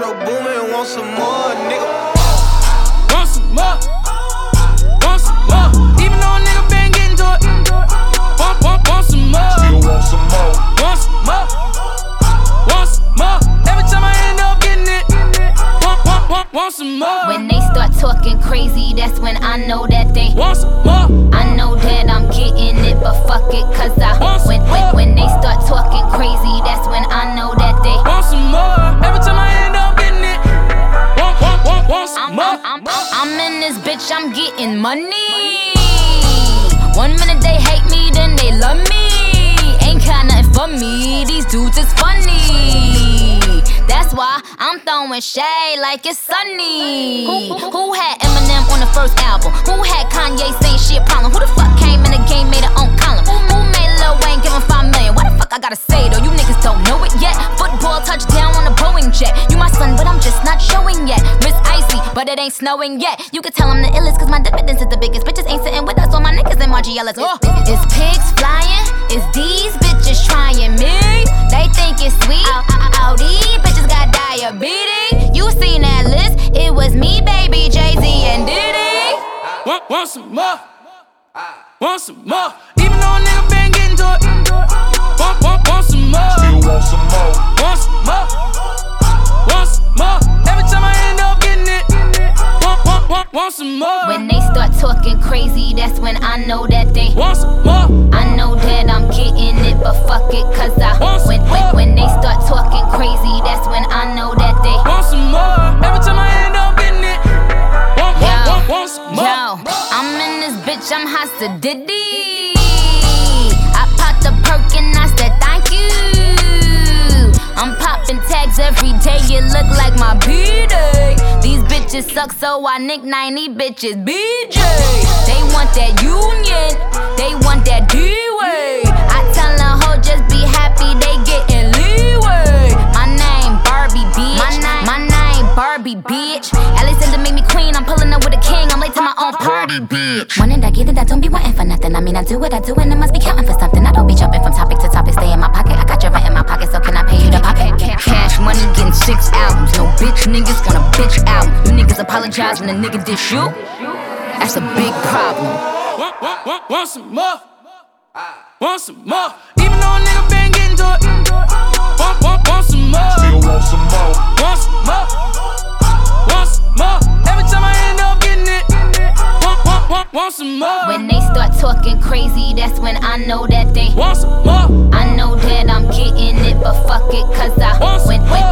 metro booming, want some more, nigga. Want some more. Want some more. Even though a nigga been getting to it. Want some more. Still want some more. Want some more. Want some more. Every time I end up getting it. Want some more. When they start talking crazy, that's when I know that they want some more. I know that I'm getting it, but fuck it, cause when they start talking crazy, that's when I know that they want some more. Every time I end up getting it. Want some more. I'm in this bitch, I'm getting money. 1 minute they hate me, then they love me. Ain't got nothing for me, these dudes is funny. That's why I'm throwing shade like it's sunny. Who had Eminem on the first album? Who had Kanye saying she a problem? Who the fuck came in the game, made her own column? Who made Lil Wayne give him $5 million? What the fuck I gotta say though? You niggas don't know it yet. Football touchdown on a Boeing jet. You my son, but I'm just not showing yet. Miss Icy, but it ain't snowing yet. You can tell I'm the illest, cause my dividends is the biggest. Bitches ain't sitting with us, all my niggas and Margiela's. It's pigs flying, it's these bitches trying me. They think it's sweet, all these bitches got diabetes. You seen that list, it was me, baby, Jay-Z and Diddy. Want some more. Want some more. Even though a nigga been getting to it. Want some more. Still want some more. Want some more. Want some more. Every time I end up getting it. Want some more. When they start talking crazy, that's when I know that they want some more. I know that I'm getting it, but fuck it, cause when they start talking crazy, that's when I know that they want some more. Every time I end up getting it. Want some more. Yo, I'm in this bitch, I'm hot to Diddy. I popped a perk and I said thank you. I'm popping tags every day, it look like my B-Day. These bitches suck, so I nickname these bitches BJ. They want that union, they want that D-Way. I tell a hoe just be happy, they getting leeway. My name Barbie, bitch. My name Barbie, bitch. Alexander make me queen, I'm pulling up with a king. I'm late to my own party, bitch. Wanting that, get it, I don't be wanting for nothing. I mean, I do what I do and I must be counting for something. I don't be jumping from topic to topic, stay in my pocket. I got your rent in my pocket, so can I pay you to pop it? Cash money, getting 6 albums. No bitch niggas want a bitch album. You niggas apologize when a nigga dish you. That's a big problem. Want some more. Want some more. Even though a nigga been getting to it. Want some more. Still want some more. Want some more. Want some more. Every time I end up getting it. Want some more. When they start talking crazy, that's when I know that they want some more. I know that I'm getting it, but fuck it, cause when